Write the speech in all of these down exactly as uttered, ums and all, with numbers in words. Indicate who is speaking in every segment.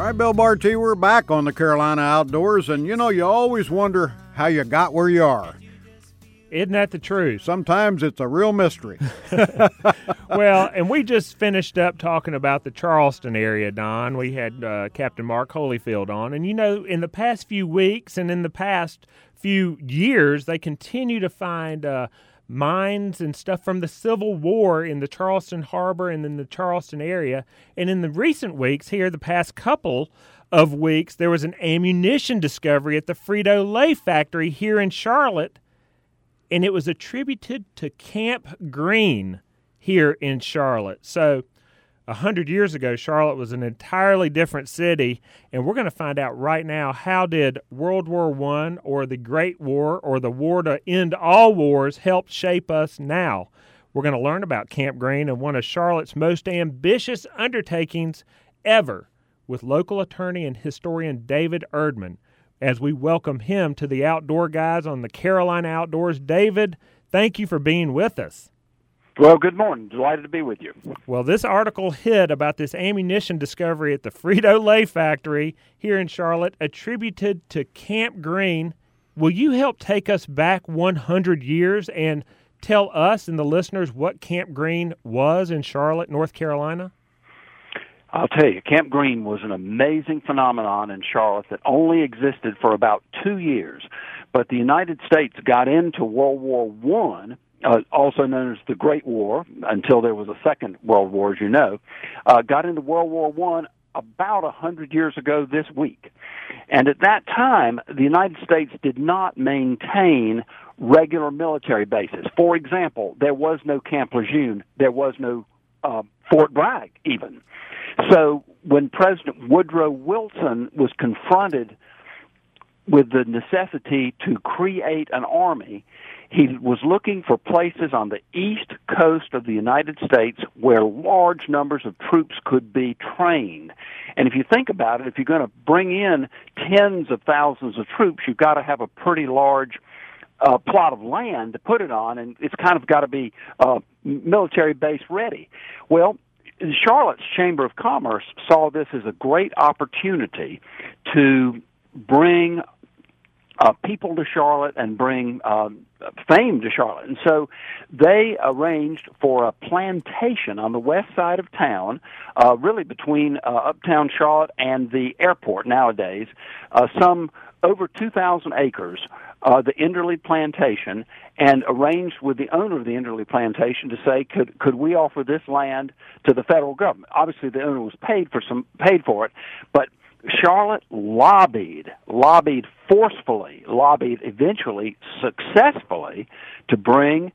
Speaker 1: right, Bill Barty, we're back on the Carolina Outdoors, and you know, you always wonder how you got where you are.
Speaker 2: Isn't that the truth?
Speaker 1: Sometimes it's a real mystery.
Speaker 2: Well, and we just finished up talking about the Charleston area, Don. We had uh, Captain Mark Holyfield on, and you know, in the past few weeks and in the past few years, they continue to find uh, mines and stuff from the Civil War in the Charleston Harbor and in the Charleston area. And in the recent weeks here, the past couple of weeks, there was an ammunition discovery at the Frito-Lay factory here in Charlotte, and it was attributed to Camp Green here in Charlotte. So a hundred years ago, Charlotte was an entirely different city, and we're going to find out right now, how did World War One or the Great War or the war to end all wars help shape us now? We're going to learn about Camp Green and one of Charlotte's most ambitious undertakings ever with local attorney and historian David Erdman, as we welcome him to the Outdoor Guys on the Carolina Outdoors. David, thank you for being with us.
Speaker 3: Well, good morning. Delighted to be with you.
Speaker 2: Well, this article hit about this ammunition discovery at the Frito-Lay factory here in Charlotte, attributed to Camp Green. Will you help take us back one hundred years and tell us and the listeners what Camp Green was in Charlotte, North Carolina?
Speaker 3: I'll tell you, Camp Green was an amazing phenomenon in Charlotte that only existed for about two years. But the United States got into World War One, uh, also known as the Great War, until there was a Second World War, as you know, uh, got into World War One about a hundred years ago this week. And at that time, the United States did not maintain regular military bases. For example, there was no Camp Lejeune. There was no uh, Fort Bragg, even. So when President Woodrow Wilson was confronted with the necessity to create an army, he was looking for places on the east coast of the United States where large numbers of troops could be trained. And if you think about it, if you're going to bring in tens of thousands of troops, you've got to have a pretty large uh, plot of land to put it on, and it's kind of got to be uh, military base ready. Well, Charlotte's Chamber of Commerce saw this as a great opportunity to bring uh, people to Charlotte and bring um, fame to Charlotte. And so they arranged for a plantation on the west side of town, uh, really between uh, uptown Charlotte and the airport nowadays, uh, some over two thousand acres, uh, the Enderley Plantation, and arranged with the owner of the Enderley Plantation to say, could could we offer this land to the federal government? Obviously, the owner was paid for some paid for it, but Charlotte lobbied, lobbied forcefully, lobbied eventually successfully to bring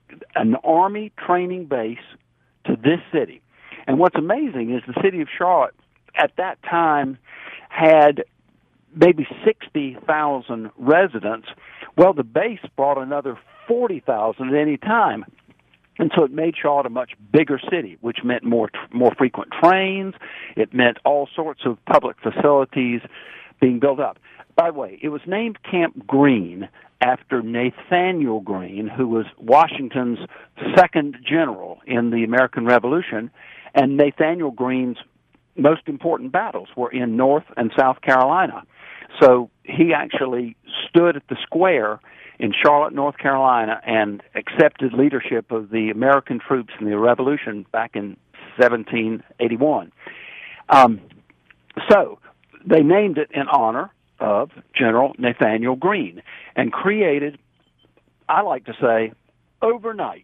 Speaker 3: an Army training base to this city. And what's amazing is the city of Charlotte at that time had maybe sixty thousand residents. Well, the base brought another forty thousand at any time. And so it made Charlotte a much bigger city, which meant more more frequent trains. It meant all sorts of public facilities being built up. By the way, it was named Camp Green after Nathaniel Greene, who was Washington's second general in the American Revolution. And Nathaniel Greene's most important battles were in North and South Carolina. So he actually stood at the square in Charlotte, North Carolina, and accepted leadership of the American troops in the Revolution back in seventeen eighty-one. Um, so they named it in honor of General Nathaniel Greene and created, I like to say, overnight,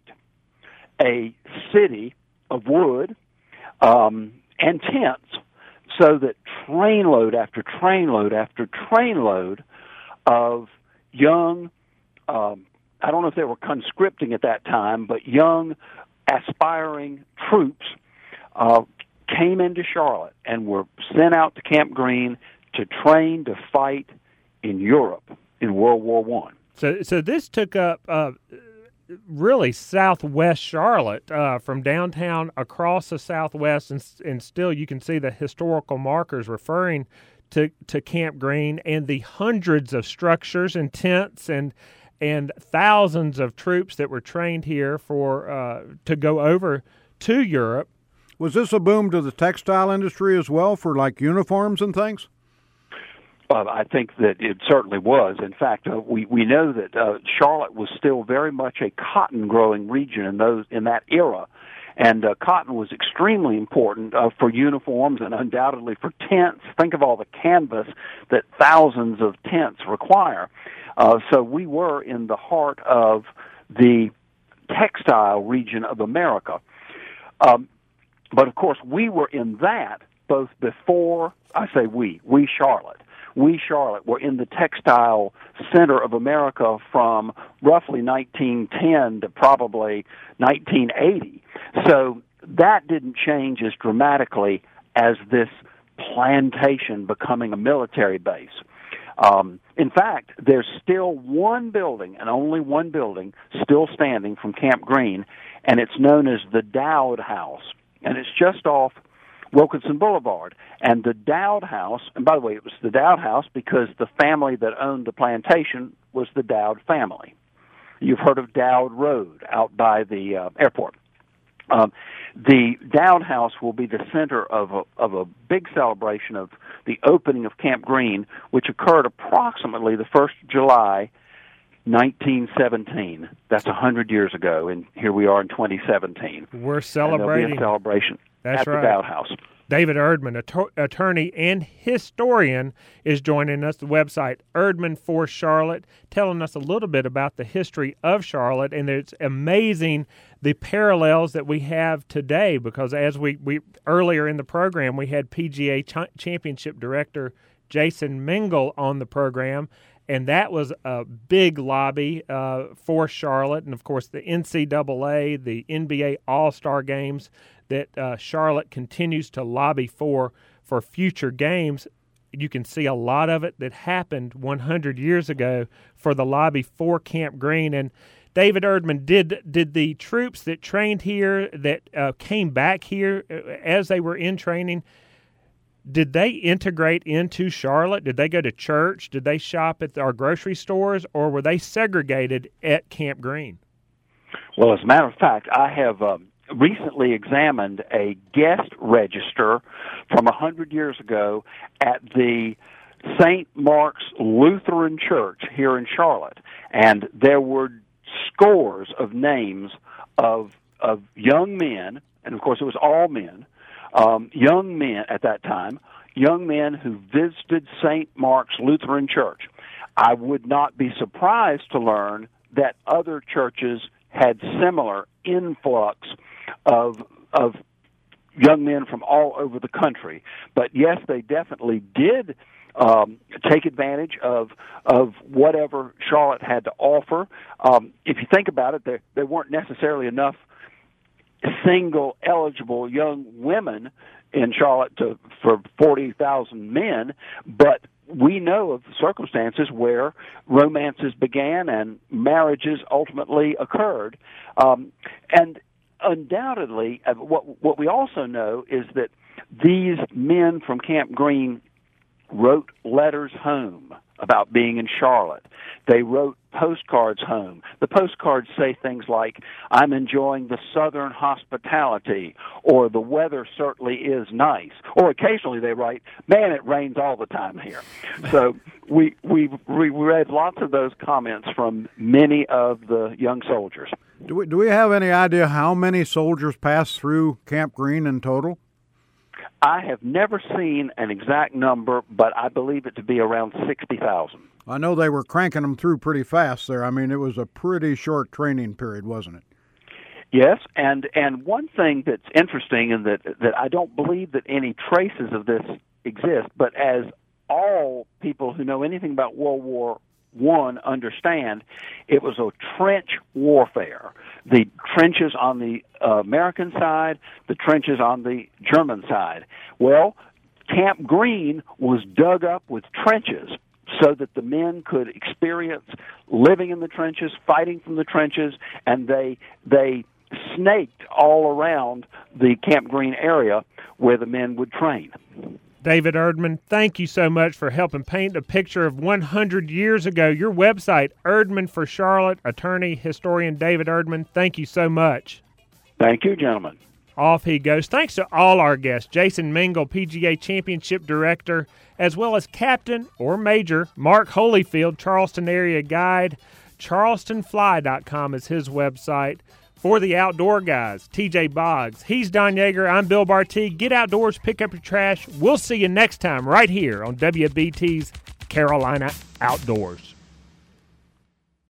Speaker 3: a city of wood um, and tents, so that trainload after trainload after trainload of young, um, I don't know if they were conscripting at that time, but young, aspiring troops uh, came into Charlotte and were sent out to Camp Green to train to fight in Europe in World War One.
Speaker 2: So, so this took up uh, really southwest Charlotte, uh, from downtown across the southwest, and, and still you can see the historical markers referring to, to Camp Green and the hundreds of structures and tents and and thousands of troops that were trained here for uh, to go over to Europe.
Speaker 1: Was this a boom to the textile industry as well for like uniforms and things?
Speaker 3: Uh, I think that it certainly was. In fact, uh, we we know that uh, Charlotte was still very much a cotton growing region in those in that era, and uh, cotton was extremely important uh, for uniforms and undoubtedly for tents. Think of all the canvas that thousands of tents require. Uh, so we were in the heart of the textile region of America. Um, but of course, we were in that both before, I say we, we Charlotte. We, Charlotte, were in the textile center of America from roughly nineteen ten to probably nineteen eighty. So that didn't change as dramatically as this plantation becoming a military base. Um, in fact, there's still one building, and only one building, still standing from Camp Green, and it's known as the Dowd House. And it's just off Wilkinson Boulevard. And the Dowd House, and by the way, it was the Dowd House because the family that owned the plantation was the Dowd family. You've heard of Dowd Road out by the uh, airport. Um, the Dowd House will be the center of a, of a big celebration of the opening of Camp Green, which occurred approximately the first of July, nineteen seventeen. That's one hundred years ago, and here we are in twenty seventeen.
Speaker 2: We're celebrating.
Speaker 3: And there'll be a celebration
Speaker 2: That's
Speaker 3: at
Speaker 2: right.
Speaker 3: the Dowd House.
Speaker 2: David Erdman, att- attorney and historian, is joining us. The website, Erdman for Charlotte, telling us a little bit about the history of Charlotte. And it's amazing the parallels that we have today because as we, we earlier in the program, we had P G A Ch- Championship Director Jason Mingle on the program. And that was a big lobby uh, for Charlotte. And, of course, the N C double A, the N B A All-Star Games that uh, Charlotte continues to lobby for for future games. You can see a lot of it that happened one hundred years ago for the lobby for Camp Green. And David Erdman, did did the troops that trained here, that uh, came back here as they were in training, did they integrate into Charlotte? Did they go to church? Did they shop at our grocery stores? Or were they segregated at Camp Green?
Speaker 3: Well, as a matter of fact, I have um, recently examined a guest register from one hundred years ago at the Saint Mark's Lutheran Church here in Charlotte. And there were scores of names of of young men, and of course it was all men, Um, young men at that time, young men who visited Saint Mark's Lutheran Church. I would not be surprised to learn that other churches had similar influx of of young men from all over the country. But yes, they definitely did um, take advantage of of whatever Charlotte had to offer. Um, if you think about it, there there weren't necessarily enough single eligible young women in Charlotte to, for forty thousand men, but we know of circumstances where romances began and marriages ultimately occurred. Um, and undoubtedly, uh, what, what we also know is that these men from Camp Green wrote letters home about being in Charlotte. They wrote postcards home. The postcards say things like, "I'm enjoying the southern hospitality," or "the weather certainly is nice." Or occasionally they write, "Man, it rains all the time here." So we, we, we read lots of those comments from many of the young soldiers.
Speaker 1: Do we, do we have any idea how many soldiers passed through Camp Green in total?
Speaker 3: I have never seen an exact number, but I believe it to be around sixty thousand.
Speaker 1: I know they were cranking them through pretty fast there. I mean, it was a pretty short training period, wasn't it?
Speaker 3: Yes, and and one thing that's interesting, and that that I don't believe that any traces of this exist, but as all people who know anything about World War One understand, it was a trench warfare. The trenches on the uh, American side, the trenches on the German side. Well, Camp Green was dug up with trenches so that the men could experience living in the trenches, fighting from the trenches, and they they snaked all around the Camp Green area where the men would train.
Speaker 2: David Erdman, thank you so much for helping paint a picture of one hundred years ago. Your website, Erdman for Charlotte, attorney, historian David Erdman, thank you so much.
Speaker 3: Thank you, gentlemen.
Speaker 2: off he goes. Thanks to all our guests, Jason Mingle, P G A Championship Director, as well as Captain or Major Mark Holyfield, Charleston area guide. charleston fly dot com is his website. For the outdoor guys, T J Boggs, he's Don Yeager, I'm Bill Barty. Get outdoors, pick up your trash. We'll see you next time right here on W B T's Carolina Outdoors.